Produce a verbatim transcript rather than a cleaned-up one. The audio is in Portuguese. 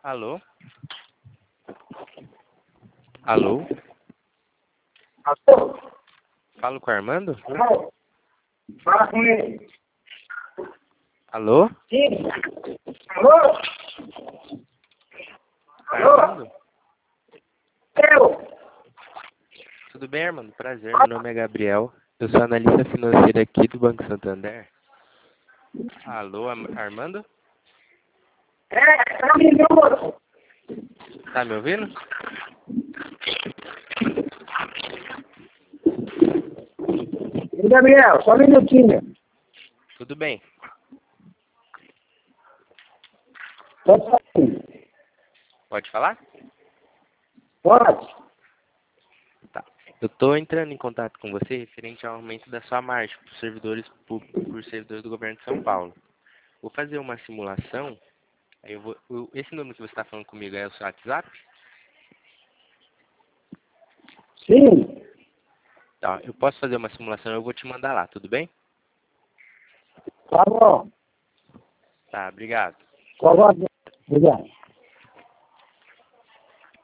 Alô? Alô? Alô? Falo com o Armando? Alô? Fala com ele. Alô? Sim. Alô? Alô? Armando? Eu? Tudo bem, Armando? Prazer, meu nome é Gabriel. Eu sou analista financeiro aqui do Banco Santander. Alô, Am- Armando? É, só um minuto. Tá me ouvindo? Gabriel, só um minutinho. Tudo bem. Pode sair. Pode falar? Pode. Tá. Eu estou entrando em contato com você referente ao aumento da sua margem por servidores públicos, por servidores do governo de São Paulo. Vou fazer uma simulação. Aí eu vou, eu- esse número que você está falando comigo é o seu WhatsApp? Sim. Tá. Eu posso fazer uma simulação, eu vou te mandar lá, tudo bem? Tá bom. Tá, obrigado. Tá bom. Obrigado.